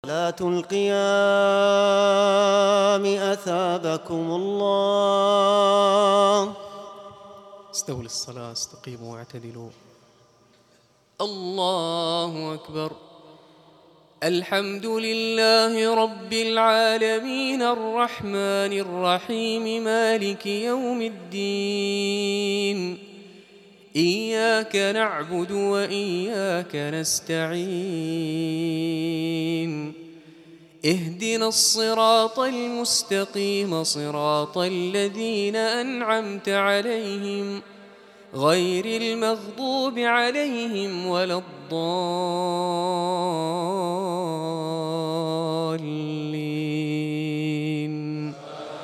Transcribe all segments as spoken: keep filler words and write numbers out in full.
صلاة القيام أثابكم الله. استووا للصلاة، استقيموا واعتدلوا. الله أكبر. الحمد لله رب العالمين الرحمن الرحيم مالك يوم الدين. إياك نعبد وإياك نستعين. اهدنا الصراط المستقيم صراط الذين أنعمت عليهم غير المغضوب عليهم ولا الضالين.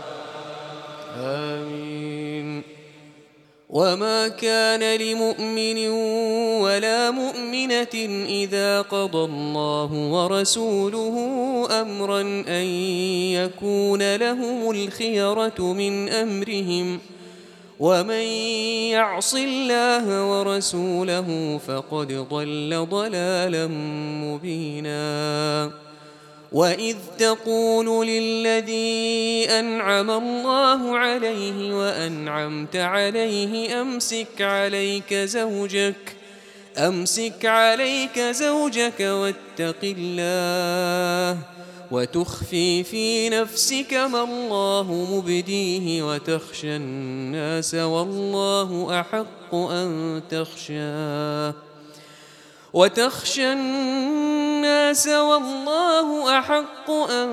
آمين. وما كان لمؤمن ولا مؤمنة إذا قضى الله ورسوله أمرا أن يكون لهم الخيرة من أمرهم، ومن يعص الله ورسوله فقد ضل ضلالا مبينا. وإذ تقول للذي أنعم الله عليه وأنعمت عليه أمسك عليك زوجك أمسك عليك زوجك واتق الله وتخفي في نفسك ما الله مبديه وتخشى الناس والله أحق أن تخشاه وتخشى الناس والله أحق أن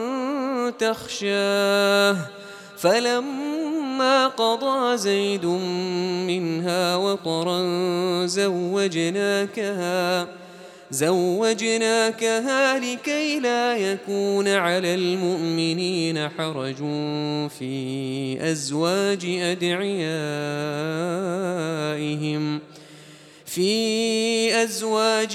تخشاه. فلما قضى زيد منها وطرا زوجناكها زوجناكها لكي لا يكون على المؤمنين حرج في أزواج أدعيائهم في أزواج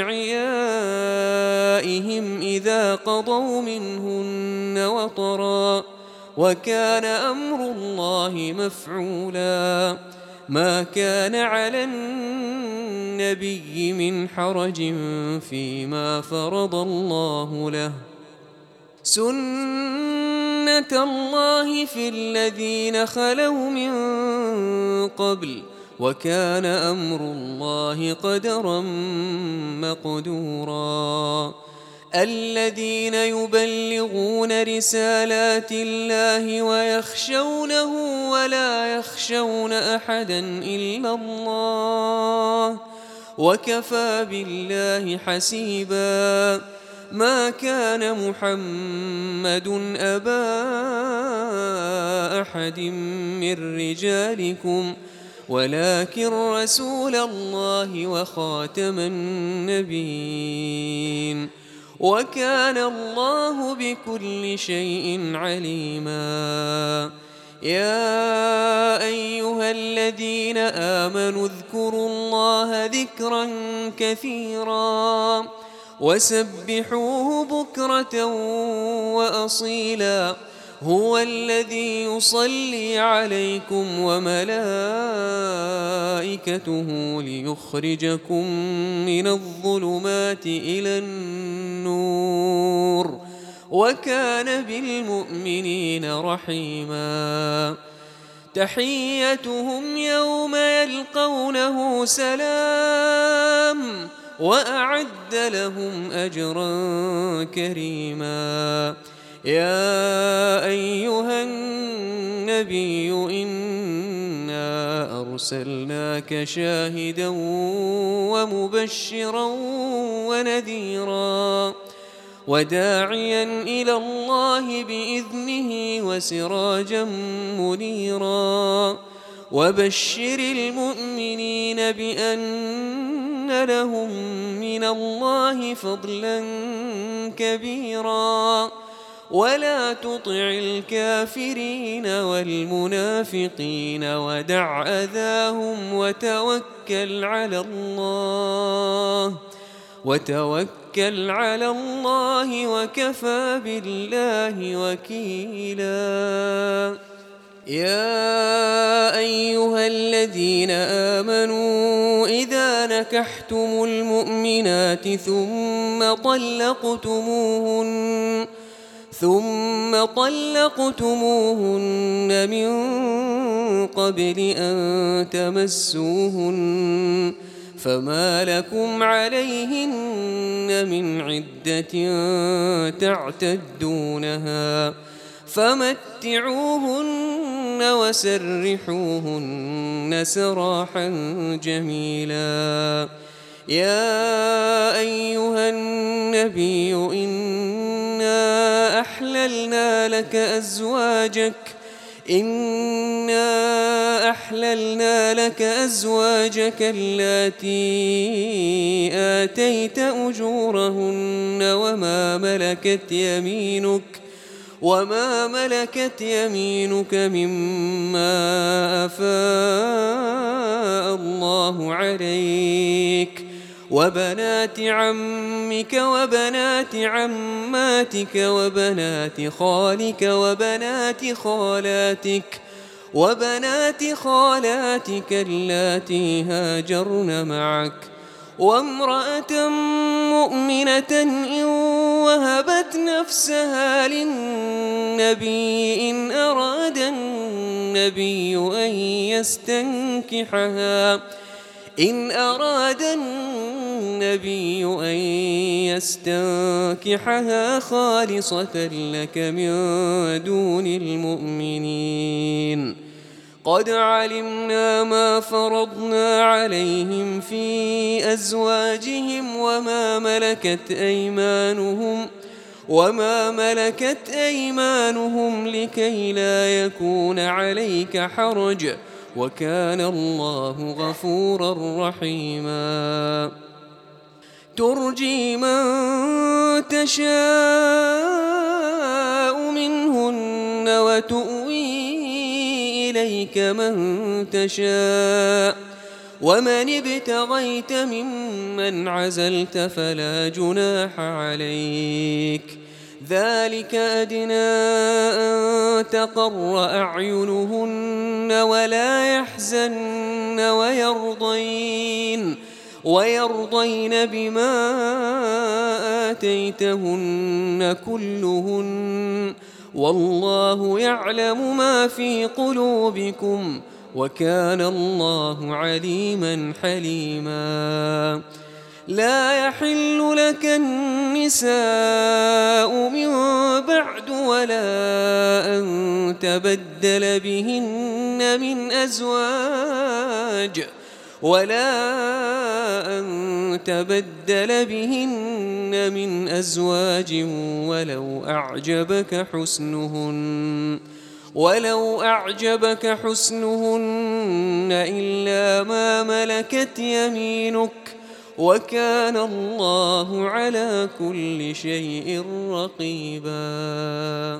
أدعيائهم إذا قضوا منهن وطرا، وكان أمر الله مفعولا. ما كان على النبي من حرج فيما فرض الله له، سنة الله في الذين خلوا من قبل، وكان أمر الله قدرا مقدورا. الذين يبلغون رسالات الله ويخشونه ولا يخشون أحدا إلا الله، وكفى بالله حسيبا. ما كان محمد أبا أحد من رجالكم ولكن رسول الله وخاتم النبيين، وكان الله بكل شيء عليما. يا أيها الذين آمنوا اذكروا الله ذكرا كثيرا وسبحوه بكرة وأصيلا. هو الذي يصلي عليكم وملائكته ليخرجكم من الظلمات إلى النور، وكان بالمؤمنين رحيما. تحيتهم يوم يلقونه سلام، وأعد لهم أجرا كريما. يا أيها النبي إنا أرسلناك شاهدا ومبشرا ونذيرا وداعيا إلى الله بإذنه وسراجا منيرا. وبشر المؤمنين بأن لهم من الله فضلا كبيرا، ولا تطع الكافرين والمنافقين ودع أذاهم وتوكل على الله وتوكل على الله وكفى بالله وكيلا. يا أيها الذين آمنوا إذا نكحتم المؤمنات ثم طلقتموهن ثم طلقتموهن من قبل أن تمسوهن فما لكم عليهن من عدة تعتدونها فمتعوهن وسرحوهن سراحا جميلا. يا أيها النبي إنا أحللنا لك أزواجك إنا أحللنا لك أزواجك اللاتي آتيت أجورهن وما ملكت يمينك وما ملكت يمينك مما أفاء الله عليك وبنات عمك وبنات عماتك وبنات خالك وبنات خالاتك وبنات خالاتك اللاتي هاجرن معك وامرأة مؤمنة إن وهبت نفسها للنبي إن أراد النبي أن يستنكحها إن أراد النبي أن يستنكحها خالصة لك من دون المؤمنين. قد علمنا ما فرضنا عليهم في أزواجهم وما ملكت أيمانهم وما ملكت أيمانهم لكي لا يكون عليك حرج وكان الله غفورا رحيما. ترجي من تشاء منهن وتؤوي إليك من تشاء ومن ابتغيت ممن عزلت فلا جناح عليك ذلك أدنى أن تقر أعينهن ولا يحزن ويرضين ويرضين بما آتيتهن كلهن والله يعلم ما في قلوبكم وكان الله عليما حليما. لا يحل لك النساء من بعد ولا أن تبدل بهن من أزواج ولا أن تبدل بهن من أزواج ولو أعجبك حسنهن ولو أعجبك حسنهن إلا ما ملكت يمينك وكان الله على كل شيء رقيبا.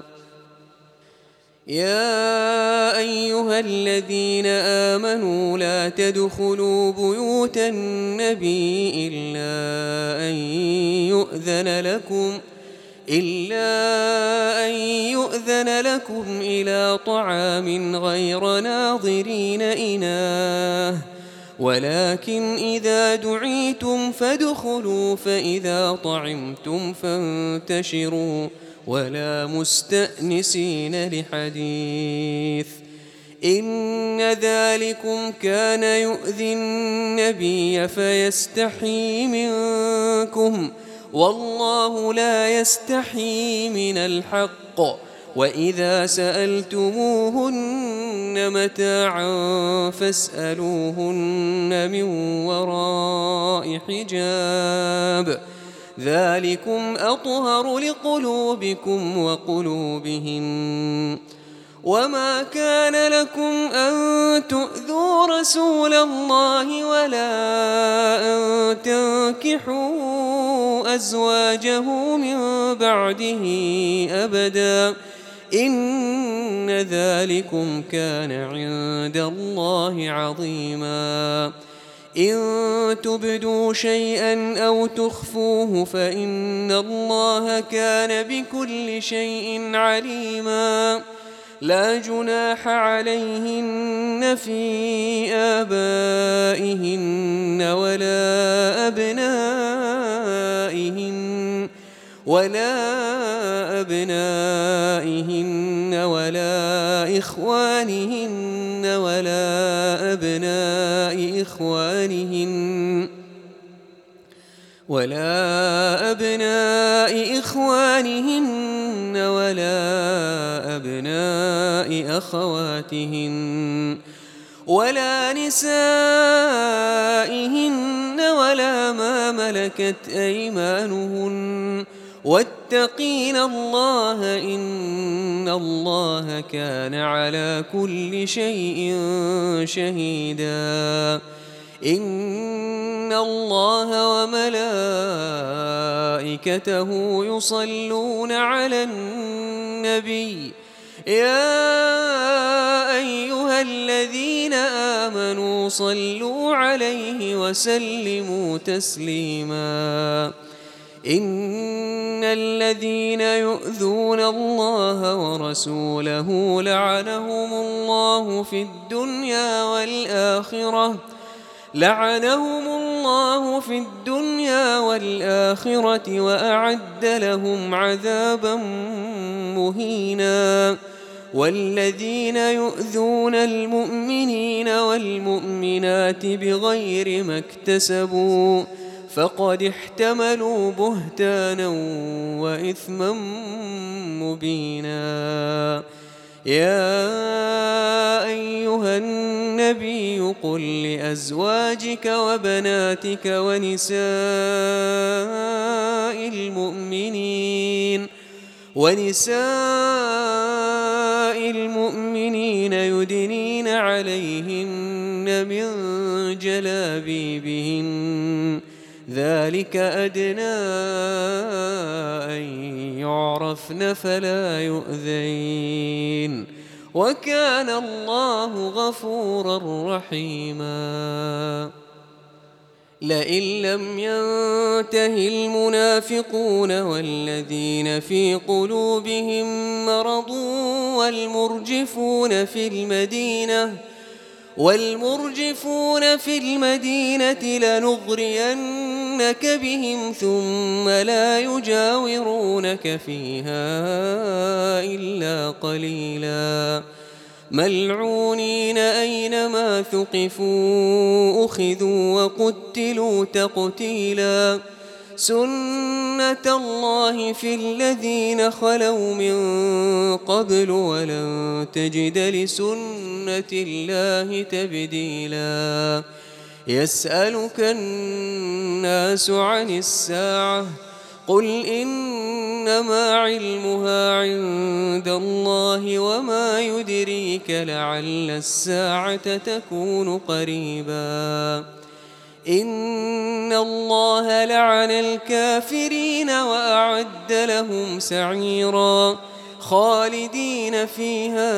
يا أيها الذين آمنوا لا تدخلوا بيوت النبي إلا أن يؤذن لكم إلا أن يؤذن لكم إلى طعام غير ناظرين إناه ولكن إذا دعيتم فادخلوا فإذا طعمتم فانتشروا ولا مستأنسين لحديث إن ذلكم كان يؤذي النبي فيستحي منكم والله لا يستحي من الحق وإذا سألتموهن متاعا فاسألوهن من وراء حجاب ذلكم أطهر لقلوبكم وقلوبهم. وما كان لكم أن تؤذوا رسول الله ولا أن تنكحوا أزواجه من بعده أبدا إن ذلكم كان عند الله عظيما. إن تبدوا شيئا أو تخفوه فإن الله كان بكل شيء عليما. لا جناح عليهن في آبائهن ولا أبنائهن ولا أبنائهن ولا إخوانهن ولا أبناء إخوانهن ولا أبناء إخوانهن ولا أبناء أخواتهن ولا نسائهن ولا ما ملكت أيمانهن واتقين الله إن الله كان على كل شيء شهيدا إن الله وملائكته يصلون على النبي يا أيها الذين آمنوا صلوا عليه وسلموا تسليما إن الذين يؤذون الله ورسوله لعنهم الله في الدنيا والآخرة لعنهم الله في الدنيا والآخرة وأعد لهم عذابا مهينا والذين يؤذون المؤمنين والمؤمنات بغير ما اكتسبوا فقد احتملوا بهتانا وإثما مبينا يا أيها النبي قل لأزواجك وبناتك ونساء المؤمنين ونساء المؤمنين يدنين عليهن من جلابيبهن ذلك أدنى أن يعرفن فلا يؤذين وكان الله غفورا رحيما لئن لم ينته المنافقون والذين في قلوبهم مرض والمرجفون في المدينة والمرجفون في المدينة لنغرينك بهم ثم لا يجاورونك فيها إلا قليلا ملعونين أينما ثقفوا أخذوا وقتلوا تقتيلا سنة الله في الذين خلوا من قبل ولن تجد لسنة الله تبديلا يسألك الناس عن الساعة قل إنما علمها عند الله وما يدريك لعل الساعة تكون قريبا إن الله لعن الكافرين وأعد لهم سعيرا خالدين فيها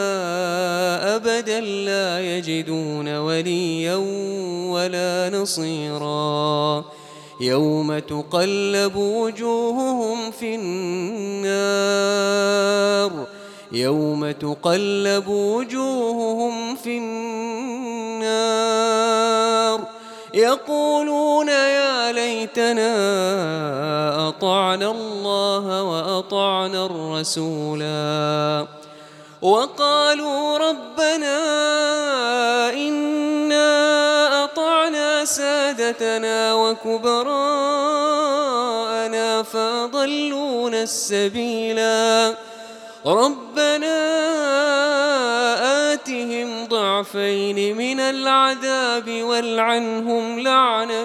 أبدا لا يجدون وليا ولا نصيرا يوم تقلب وجوههم في النار يوم تقلب وجوههم في النار يقولون يا ليتنا أطعنا الله وأطعنا الرسولا وقالوا ربنا إنا أطعنا سادتنا وكبراءنا فأضلونا السبيلا ربنا آتهم ضعفين من العذاب والعنهم لعنا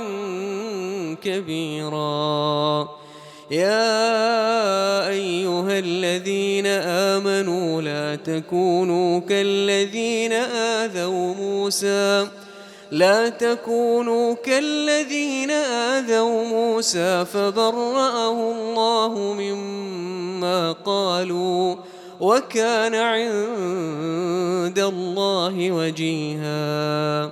كبيرا يا أيها الذين آمنوا لا تكونوا كالذين آذوا موسى لا تكونوا كالذين آذوا موسى فبرأه الله مما قالوا وكان عند الله وجيها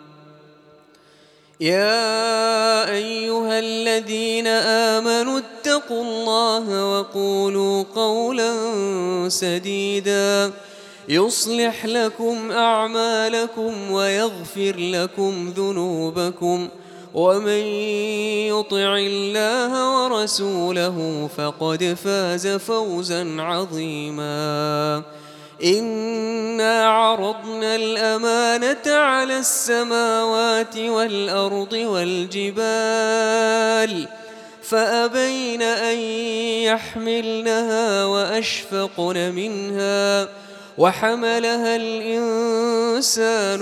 يا أيها الذين آمنوا اتقوا الله وقولوا قولا سديدا يصلح لكم أعمالكم ويغفر لكم ذنوبكم ومن يطع الله ورسوله فقد فاز فوزا عظيما إنا عرضنا الأمانة على السماوات والأرض والجبال فأبين أن يحملنها وأشفقن منها وحملها الإنسان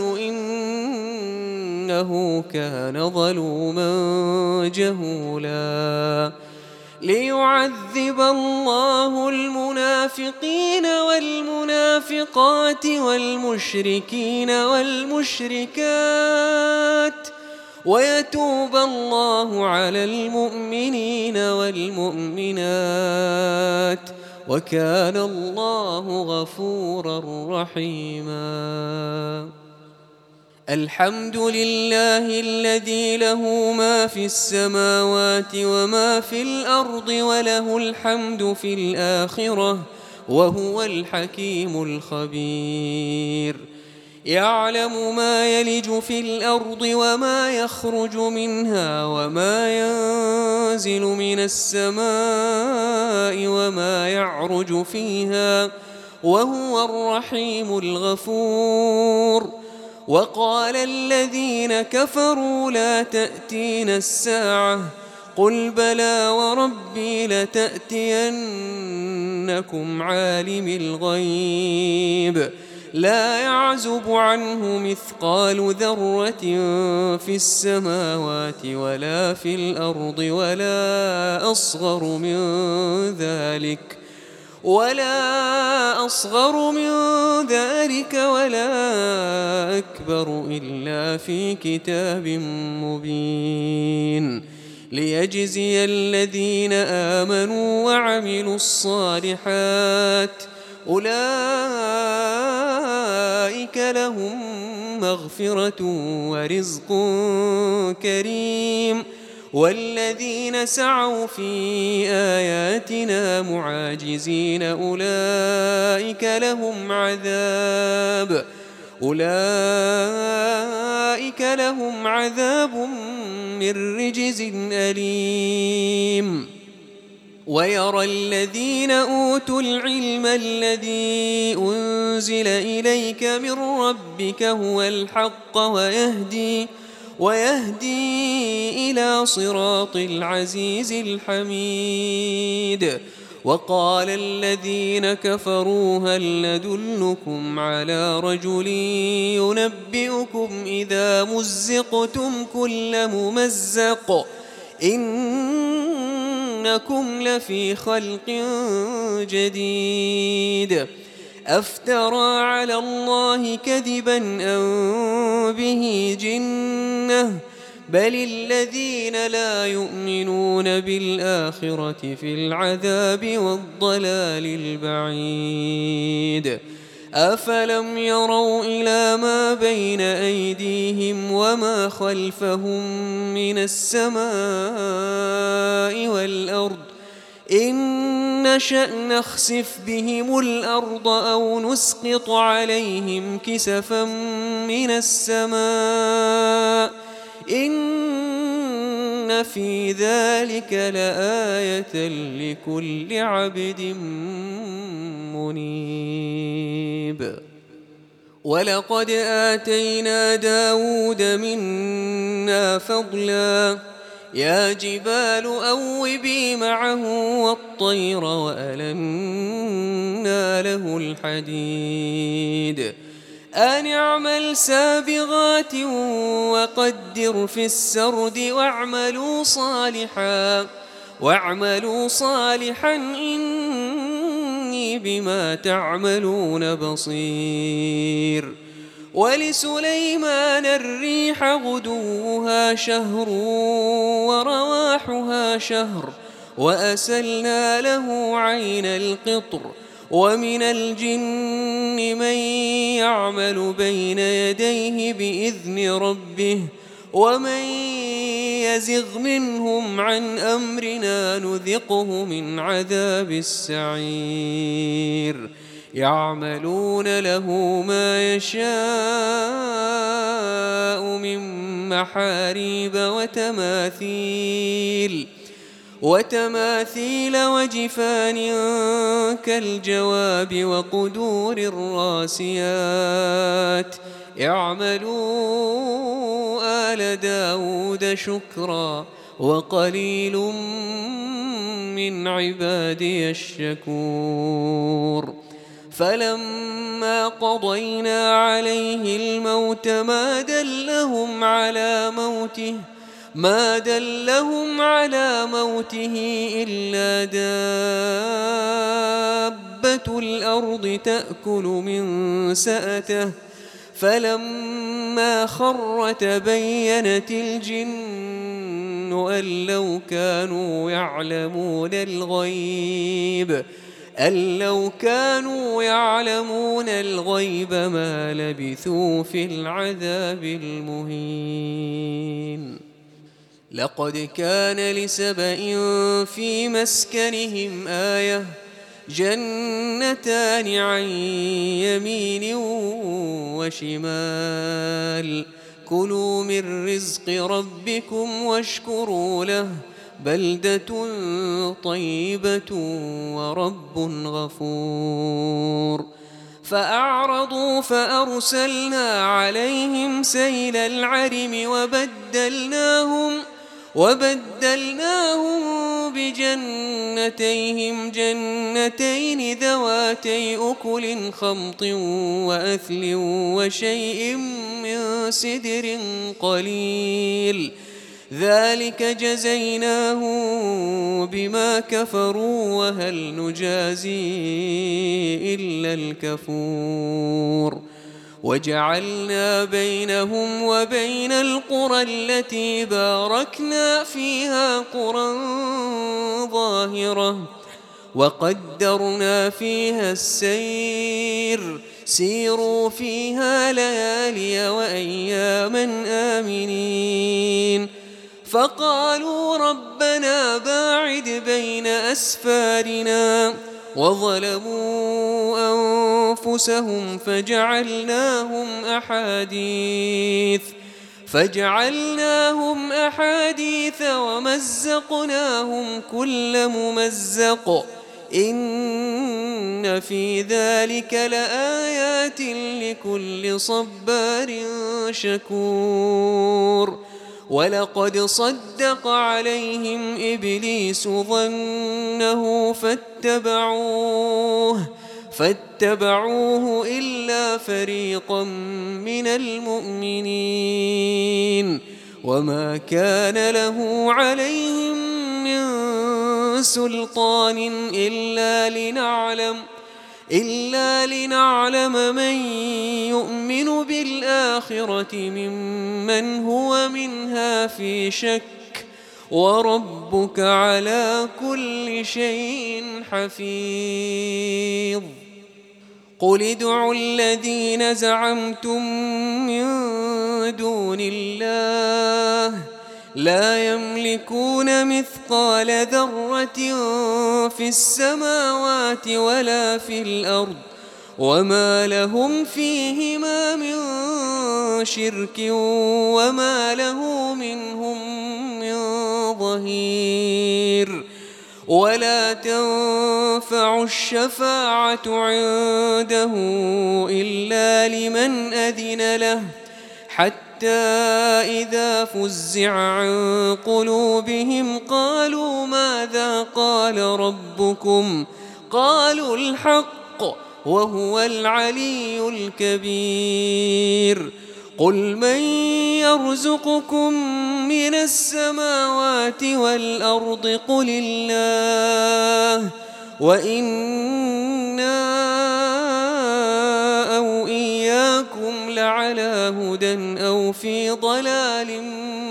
إنه كان ظلوما جهولا ليعذب الله المنافقين والمنافقات والمشركين والمشركات ويتوب الله على المؤمنين والمؤمنات وكان الله غفورا رحيما الحمد لله الذي له ما في السماوات وما في الأرض وله الحمد في الآخرة وهو الحكيم الخبير يعلم ما يلج في الأرض وما يخرج منها وما ينزل من السماء وما يعرج فيها وهو الرحيم الغفور وقال الذين كفروا لا تأتينا الساعة قل بلى وربي لتأتينكم عالم الغيب لا يعزب عنه مثقال ذرة في السماوات ولا في الأرض ولا أصغر من ذلك ولا أصغر من ذلك ولا أكبر إلا في كتاب مبين ليجزي الذين آمنوا وعملوا الصالحات أولئك لهم مغفرة ورزق كريم والذين سعوا في آياتنا معاجزين أولئك لهم عذاب أولئك لهم عذاب من رجز أليم ويرى الذين أوتوا العلم الذي أنزل إليك من ربك هو الحق ويهدي ويهدي إلى صراط العزيز الحميد وقال الذين كفروا هل ندلكم على رجل ينبئكم إذا مزقتم كل ممزق إنكم لفي خلق جديد أفترى على الله كذبا أم به جنة بل الذين لا يؤمنون بالآخرة في العذاب والضلال البعيد أفلم يروا إلى ما بين أيديهم وما خلفهم من السماء والأرض إن نشأ نخسف بهم الأرض أو نسقط عليهم كسفا من السماء إن في ذلك لآية لكل عبد منيب ولقد آتينا داود منا فضلا يا جبال أوبي معه والطير وألنا له الحديد أن اعمل سابغات وقدر في السرد واعملوا صالحا واعملوا صالحا إني بما تعملون بصير ولسليمان الريح غدوها شهر ورواحها شهر وأسلنا له عين القطر ومن الجن من يعمل بين يديه بإذن ربه ومن يزغ منهم عن أمرنا نذقه من عذاب السعير يعملون له ما يشاء من محاريب وتماثيل وتماثيل وجفان كالجواب وقدور الراسيات. اعملوا آل داود شكرا وقليل من عبادي الشكور. فلما قضينا عليه الموت ما دلهم على موته ما دلهم على موته إلا دابة الأرض تأكل من سأته. فلما خر تبينت الجن أن لو كانوا يعلمون الغيب أن لو كانوا يعلمون الغيب ما لبثوا في العذاب المهين. لقد كان لسبإ في مسكنهم آية جنتان عن يمين وشمال كلوا من رزق ربكم واشكروا له بلدة طيبة ورب غفور. فأعرضوا فأرسلنا عليهم سيل العرم وبدلناهم وبدلناهم بجنتيهم جنتين ذواتي أكل خمط وأثل وشيء من سدر قليل ذلك جزيناهم بما كفروا وهل نجازي إلا الكفور. وجعلنا بينهم وبين القرى التي باركنا فيها قرى ظاهرة وقدرنا فيها السير سيروا فيها ليالي وأياما آمنين. فقالوا ربنا باعد بين أسفارنا وظلموا أنفسهم فجعلناهم أحاديث فجعلناهم أحاديث ومزقناهم كل ممزق إن في ذلك لآيات لكل صبار شكور. ولقد صدق عليهم إبليس ظنه فاتبعوه فاتبعوه إلا فريقا من المؤمنين وما كان له عليهم من سلطان إلا لنعلم إلا لنعلم من يؤمن بالآخرة ممن هو منها في شك وربك على كل شيء حفيظ. قل ادعوا الذين زعمتم من دون الله لا يملكون مثقال ذرة في السماوات ولا في الأرض وما لهم فيهما من شرك وما له منهم من ظهير. ولا تنفع الشفاعة عنده إلا لمن أذن له حتى إذا فزع عن قلوبهم قالوا ماذا قال ربكم قالوا الحق وهو العلي الكبير. قل من يرزقكم من السماوات والأرض قل الله وإنا أو إياكم لعلى هدى أو في ضلال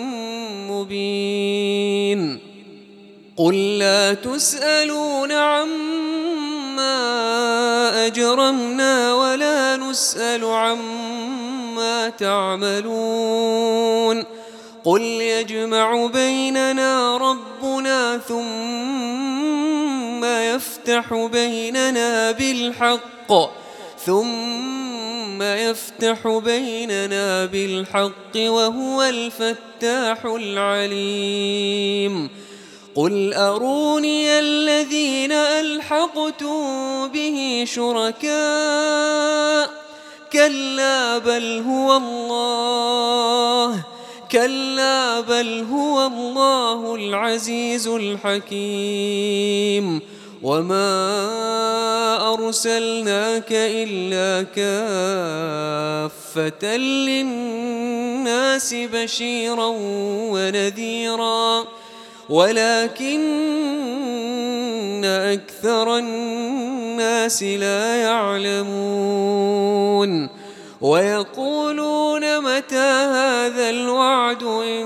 مبين. قل لا تسألون عما أجرمنا ولا نسأل عما تعملون. قل يجمع بيننا ربنا ثم يفتح يفتح بيننا بالحق ثم يفتح بيننا بالحق وهو الفتاح العليم. قل أروني الذين ألحقتم به شركاء كلا بل هو الله كلا بل هو الله العزيز الحكيم. وما أرسلناك إلا كافة للناس بشيرا ونذيرا ولكن أكثر الناس لا يعلمون. ويقولون متى هذا الوعد إن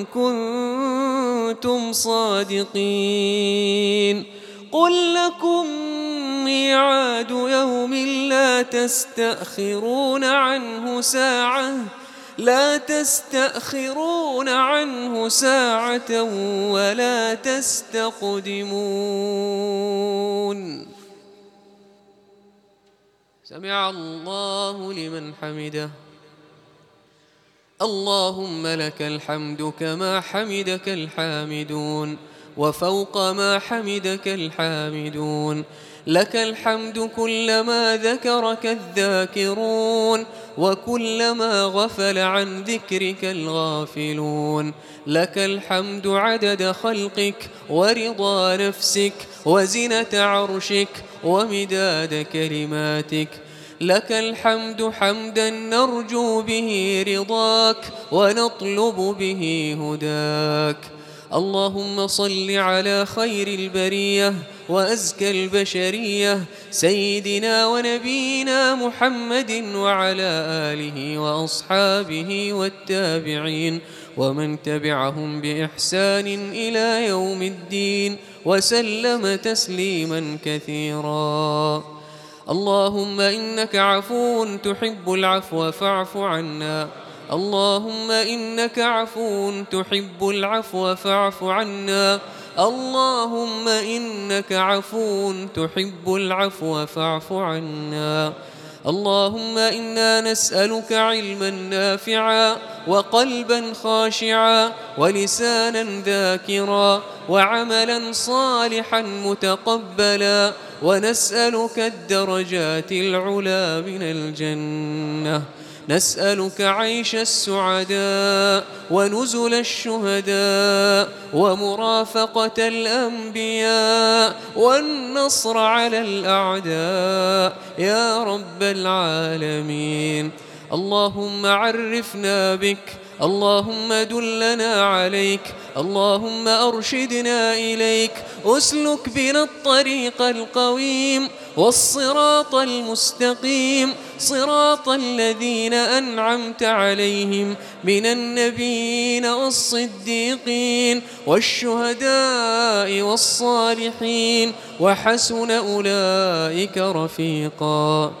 كنتم صادقين. قل لكم ميعاد يوم لا تستأخرون عنه ساعة لا تستأخرون عنه ساعة ولا تستقدمون. سمع الله لمن حمده. اللهم لك الحمد كما حمدك الحامدون وفوق ما حمدك الحامدون. لك الحمد كلما ذكرك الذاكرون وكلما غفل عن ذكرك الغافلون. لك الحمد عدد خلقك ورضا نفسك وزنة عرشك ومداد كلماتك. لك الحمد حمدا نرجو به رضاك ونطلب به هداك. اللهم صل على خير البرية وأزكى البشرية سيدنا ونبينا محمد وعلى آله وأصحابه والتابعين ومن تبعهم بإحسان إلى يوم الدين وسلم تسليما كثيرا. اللهم إنك عفو تحب العفو فاعف عنا. اللهم إنك عفو تحب العفو فاعف عنا. اللهم إنك عفو تحب العفو فاعف عنا. اللهم إنا نسألك علما نافعا وقلبا خاشعا ولسانا ذاكرا وعملا صالحا متقبلا ونسألك الدرجات العلى من الجنة. نسألك عيش السعداء ونزل الشهداء ومرافقة الأنبياء والنصر على الأعداء يا رب العالمين. اللهم عرفنا بك. اللهم دلنا عليك. اللهم أرشدنا إليك. أسلك بنا الطريق القويم والصراط المستقيم صراط الذين أنعمت عليهم من النبيين والصديقين والشهداء والصالحين وحسن أولئك رفيقا.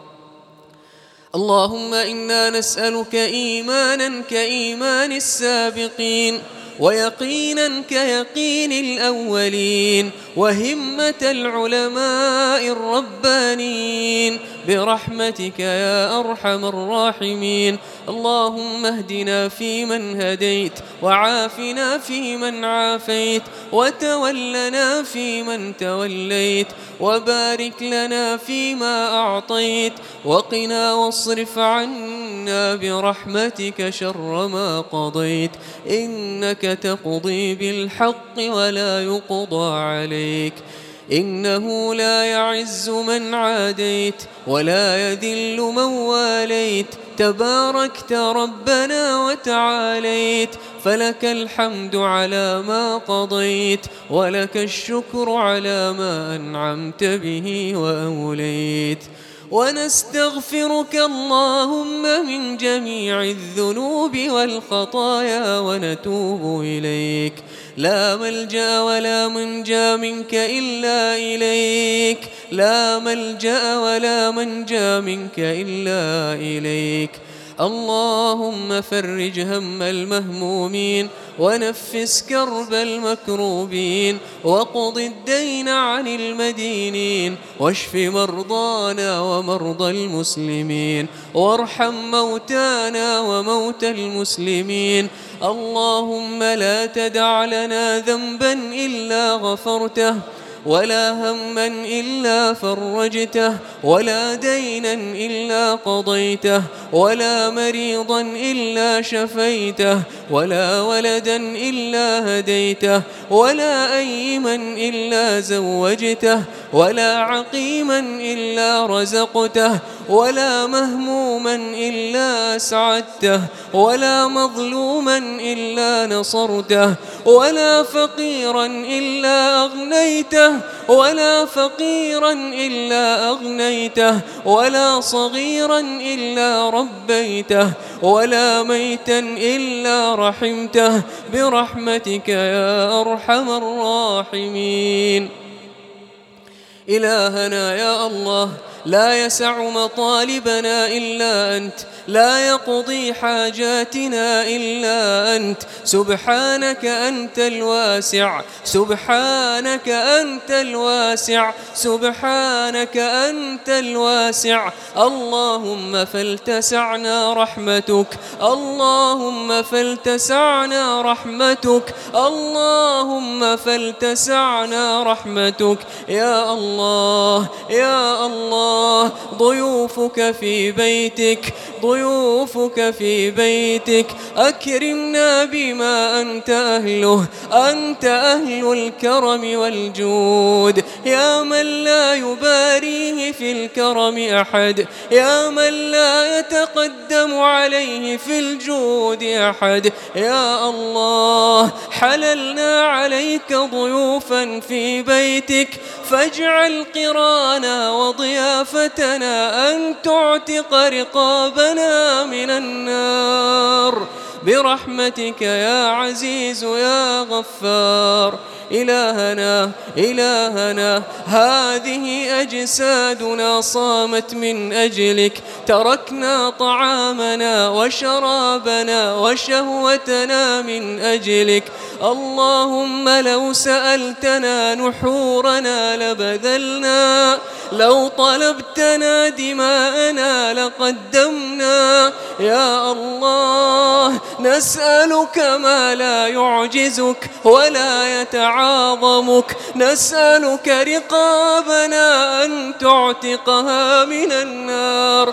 اللهم إنا نسألك إيمانا كإيمان السابقين ويقينا كيقين الأولين وهمة العلماء الربانيين برحمتك يا أرحم الراحمين. اللهم اهدنا فيمن هديت وعافنا فيمن عافيت وتولنا فيمن توليت وبارك لنا فيما أعطيت وقنا واصرف عنا برحمتك شر ما قضيت. إنك تقضي بالحق ولا يقضى عليك. إنه لا يعز من عاديت ولا يذل من واليت. تباركت ربنا وتعاليت. فلك الحمد على ما قضيت ولك الشكر على ما أنعمت به وأوليت. ونستغفرك اللهم من جميع الذنوب والخطايا ونتوب إليك. لا ملجأ ولا منجى منك إلا إليك. لا ملجأ ولا منجى منك إلا إليك. اللهم فرج هم المهمومين ونفس كرب المكروبين وقض الدين عن المدينين واشف مرضانا ومرضى المسلمين وارحم موتانا وموتى المسلمين. اللهم لا تدع لنا ذنبا إلا غفرته ولا هما إلا فرجته ولا دينا إلا قضيته ولا مريضا إلا شفيته ولا ولدا إلا هديته ولا أيما إلا زوجته ولا عقيما إلا رزقته ولا مهموما إلا أسعدته ولا مظلوما إلا نصرته ولا فقيرا إلا أغنيته ولا فقيرا إلا أغنيته ولا صغيرا إلا ربيته ولا ميتا إلا رحمته برحمتك يا أرحم الراحمين. إلهنا يا الله، لا يسع مطالبنا إلا أنت، لا يقضي حاجاتنا إلا أنت. سبحانك أنت الواسع، سبحانك أنت الواسع، سبحانك أنت الواسع. اللهم فلتسعنا رحمتك، اللهم فلتسعنا رحمتك، اللهم فلتسعنا رحمتك يا الله يا الله. ضيوفك في بيتك، ضيوفك في بيتك، أكرمنا بما أنت أهله، أنت أهل الكرم والجود. يا من لا يباريه في الكرم أحد، يا من لا يتقدم عليه في الجود أحد. يا الله، حللنا عليك ضيوفا في بيتك، فاجعل قرانا وضيافتنا أن تعتق رقابنا من النار برحمتك يا عزيز يا غفار. إلهنا إلهنا، هذه أجسادنا صامت من أجلك، تركنا طعامنا وشرابنا وشهوتنا من أجلك. اللهم لو سألتنا نحورنا لبذلنا، لو طلبتنا دماءنا لقدمنا. يا الله، نسألك ما لا يعجزك ولا يتعاظمك، نسألك رقابنا أن تعتقها من النار،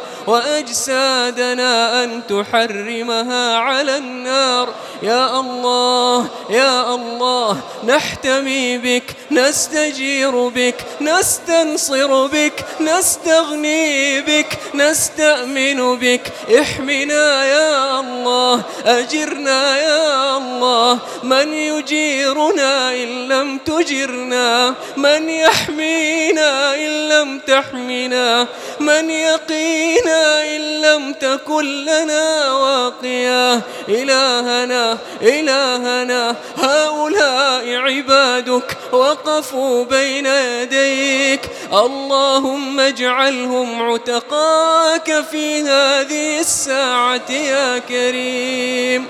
وأجسادنا أن تحرمها على النار. يا الله يا الله، نحتمي بك، نستجير بك، نستنصر بك، نستغني بك، نستأمن بك. احمنا يا الله، أجرنا يا الله. من يجيرنا إن لم تجرنا؟ من يحمينا إن لم تحمنا؟ من يقينا إن لم تكن لنا واقيا؟ إلهنا إلهنا، هؤلاء عبادك وقفوا بين يديك، اللهم اجعلهم عتقاك في هذه الساعة يا كريم.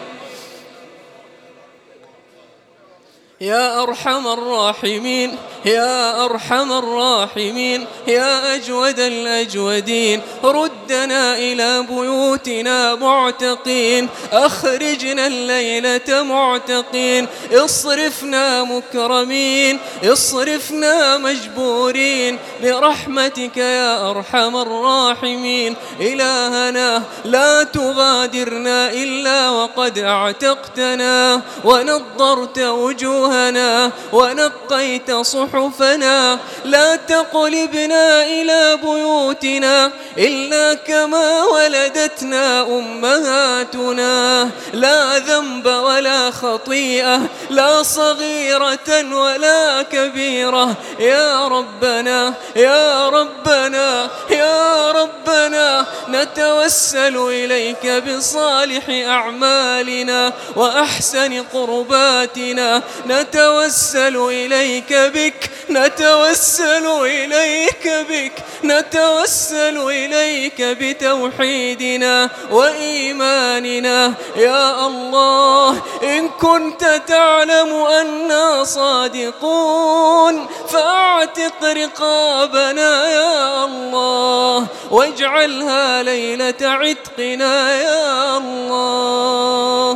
يا أرحم الراحمين، يا أرحم الراحمين، يا أجود الأجودين، ردنا إلى بيوتنا معتقين، أخرجنا الليلة معتقين، اصرفنا مكرمين، اصرفنا مجبورين برحمتك يا أرحم الراحمين. إلهنا، لا تغادرنا إلا وقد أعتقتنا ونضرت وجوهنا ونقيت صحفنا. لا تقلبنا إلى بيوتنا إلا كما ولدتنا أمهاتنا، لا ذنب ولا خطيئة، لا صغيرة ولا كبيرة. يا ربنا يا ربنا يا ربنا، نتوسل إليك بصالح أعمالنا وأحسن قرباتنا، نتوسل إليك بك، نتوسل إليك بك، نتوسل إليك بتوحيدنا وإيماننا يا الله. إن كنت تعلم أننا صادقون فاعتق رقابنا يا الله، واجعلها ليلة عتقنا يا الله.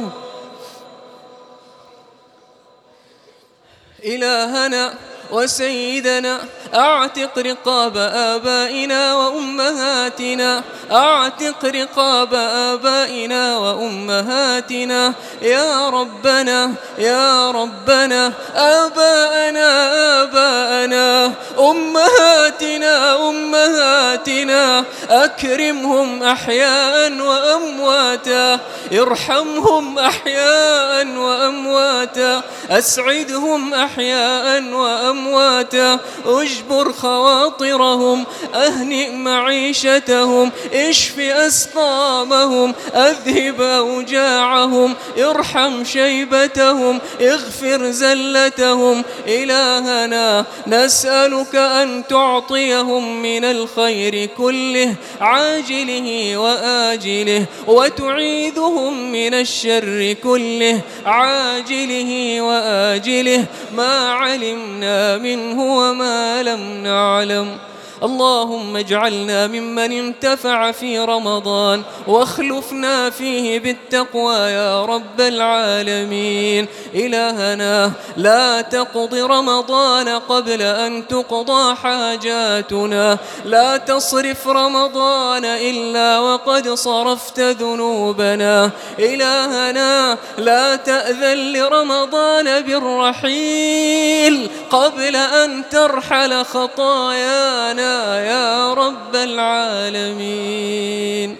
إلهنا وسيدنا، أعتق رقاب آبائنا وأمهاتنا، أعتق رقاب آبائنا وأمهاتنا يا ربنا يا ربنا. آباءنا آباءنا، أمهاتنا أمهاتنا، أكرمهم أحياء وأمواتا، ارحمهم أحياء وأمواتا، أسعدهم أحياء وأمواتا، اجبر خواطرهم، أهنئ معيشتهم، اشف أسقامهم، أذهب أوجاعهم، ارحم شيبتهم، اغفر زلتهم. إلهنا نسألك أن تعطيهم من الخير كله عاجله وآجله، وتعيذهم من الشر كله عاجله وآجله، ما علمنا منه وما لم نعلم. اللهم اجعلنا ممن انتفع في رمضان، واخلفنا فيه بالتقوى يا رب العالمين. إلهنا لا تقض رمضان قبل أن تقضى حاجاتنا، لا تصرف رمضان إلا وقد صرفت ذنوبنا. إلهنا لا تأذن لرمضان بالرحيل قبل أن ترحل خطايانا يا رب العالمين.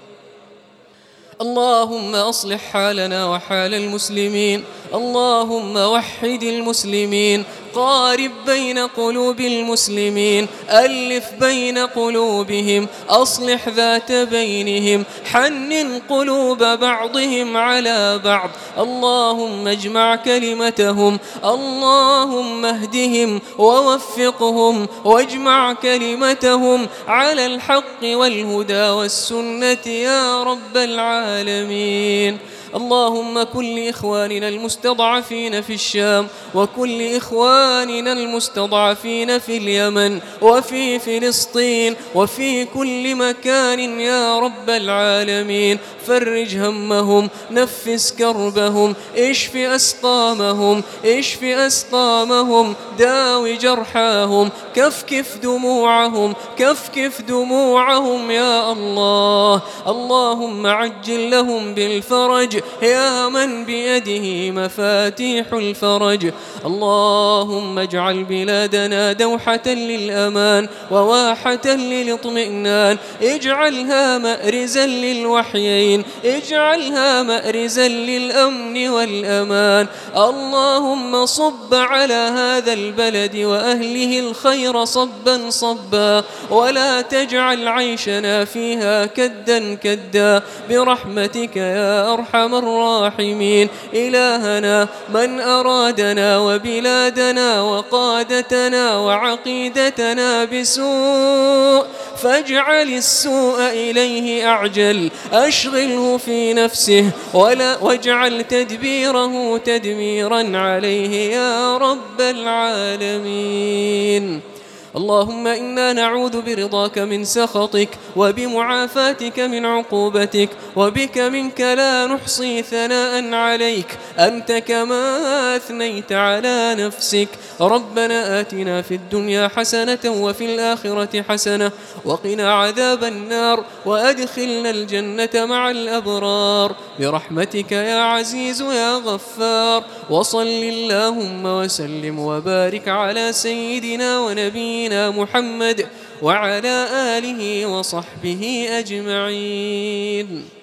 اللهم أصلح حالنا وحال المسلمين، اللهم وحد المسلمين، قارب بين قلوب المسلمين، ألف بين قلوبهم، أصلح ذات بينهم، حنن قلوب بعضهم على بعض. اللهم اجمع كلمتهم، اللهم اهدهم ووفقهم، واجمع كلمتهم على الحق والهدى والسنة يا رب العالمين. اللهم كن لإخواننا المستضعفين في الشام، وكن لإخواننا المستضعفين في اليمن وفي فلسطين وفي كل مكان يا رب العالمين. فرج همهم، نفس كربهم، اشف أسقامهم، اشف أسقامهم، داو جرحاهم، كفكف دموعهم، كفكف دموعهم يا الله. اللهم عجل لهم بالفرج يا من بيده مفاتيح الفرج. اللهم اجعل بلادنا دوحة للأمان وواحة للاطمئنان، اجعلها مأرزا للوحيين، اجعلها مأرزا للأمن والأمان. اللهم صب على هذا البلد وأهله الخير صبا صبا، ولا تجعل عيشنا فيها كدا كدا، برحمتك يا أرحم الراحمين. إلهنا من أرادنا وبلادنا وقادتنا وعقيدتنا بسوء فاجعل السوء إليه أعجل، أشغله في نفسه، ولا واجعل تدبيره تدميرا عليه يا رب العالمين. اللهم إنا نعوذ برضاك من سخطك، وبمعافاتك من عقوبتك، وبك منك لا نحصي ثناء عليك، أنت كما أثنيت على نفسك. ربنا آتنا في الدنيا حسنة وفي الآخرة حسنة وقنا عذاب النار، وأدخلنا الجنة مع الأبرار برحمتك يا عزيز يا غفار. وصل اللهم وسلم وبارك على سيدنا ونبينا محمد وعلى آله وصحبه أجمعين.